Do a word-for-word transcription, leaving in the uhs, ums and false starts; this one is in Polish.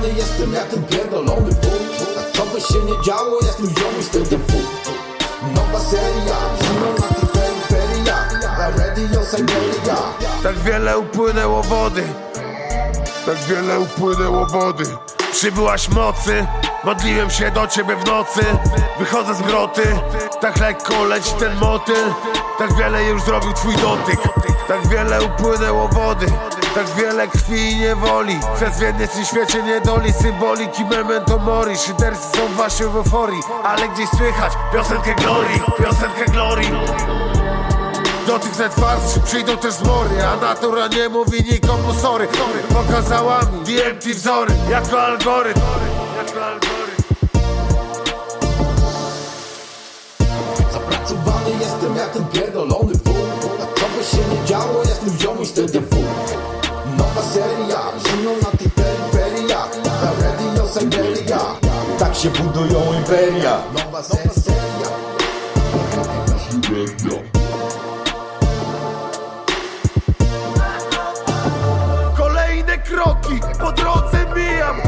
Zapracowany jestem jak ten pierdolony wół. A co by się nie działo, jestem ziomy z tym fu. Nowa seria, zimą na tych peryferiach. Radio Siberia. Tak wiele upłynęło wody, tak wiele upłynęło wody. Przybyłaś mocy, modliłem się do ciebie w nocy. Wychodzę z groty, tak lekko leci ten motyl. Tak wiele już zrobił twój dotyk. Tak wiele upłynęło wody, tak wiele krwi i niewoli. Przezwiednie w tym świecie niedoli, symboliki, memento mori. Szyderscy są właśnie w euforii, ale gdzieś słychać piosenkę glorii, piosenkę glorii. Do tych netwarstw przyjdą też zmory, a natura nie mówi nikomu sorry. Pokazała mi D M T wzory, jako algorytm, jako algorytm. Zapracowany jestem jak ten pierdolony wół. A co by się nie działo, jestem ziomy z tym fu. Nowa seria, zimą na tych peryferiach. Radio Siberia. Tak się budują imperia. Nowa seria. Kolejne kroki po drodze mijam.